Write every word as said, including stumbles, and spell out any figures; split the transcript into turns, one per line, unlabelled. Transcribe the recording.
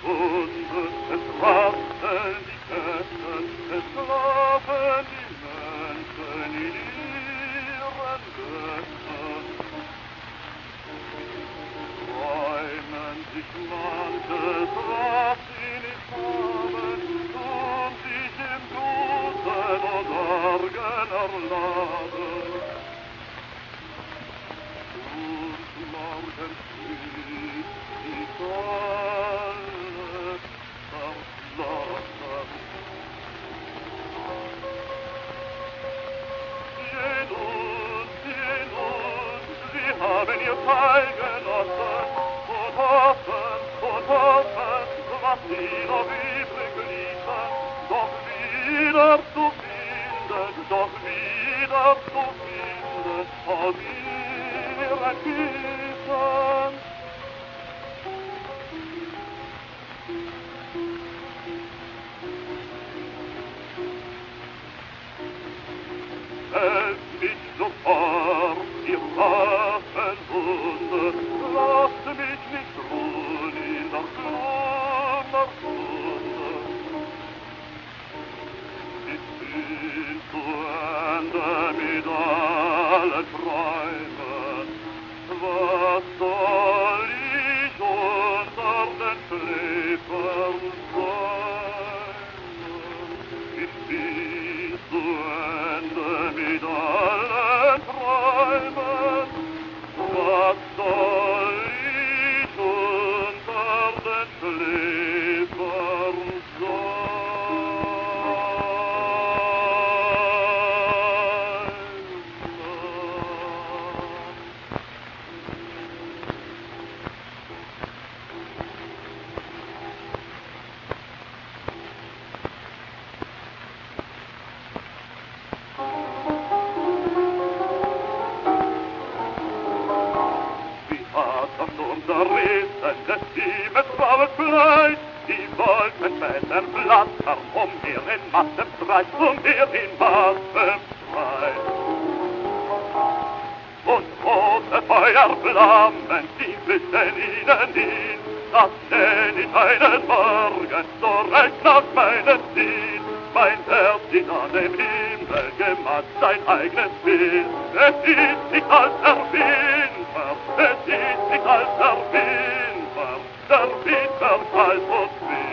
Stunde, es rasseln die Ketten, es schlafen die Menschen in ihren Betten. Träumen sich manches, was sie nicht haben, tun sich im Duden und Argen erladen. Und morgen früh die Sonne verflossen. Jen uns, jen uns, sie haben ihr Teil genossen und hoffen, und hoffen, was sie noch übrig ließen, doch wieder zu finden, doch wieder zu finden, aus ihren Küssen. Helft mich sofort, ihr Waffenhunde, lasst mich nicht ruhen in der Schlummerstunde. Ich bin zu Ende mit allen Träumen, was soll ich unter den Schläfern sein? Ich bin zu Ende mit allen Träumen, was soll ich unter den Schläfern Rissen des Schiebes blaues Kleid, die Wolkenfäden flattern um mir in massem Streit, um mir in massem Streit. Und rote Feuerflammen, die flüchten ihnen hin, das nenn ich einen Morgen, so recht nach meinem Ziel. Mein Herz sieht an dem Himmel gemacht sein eigenes Bild. Es ist nicht als Erfinder, es ist nicht als Erfinder, der Winter kalt und wild.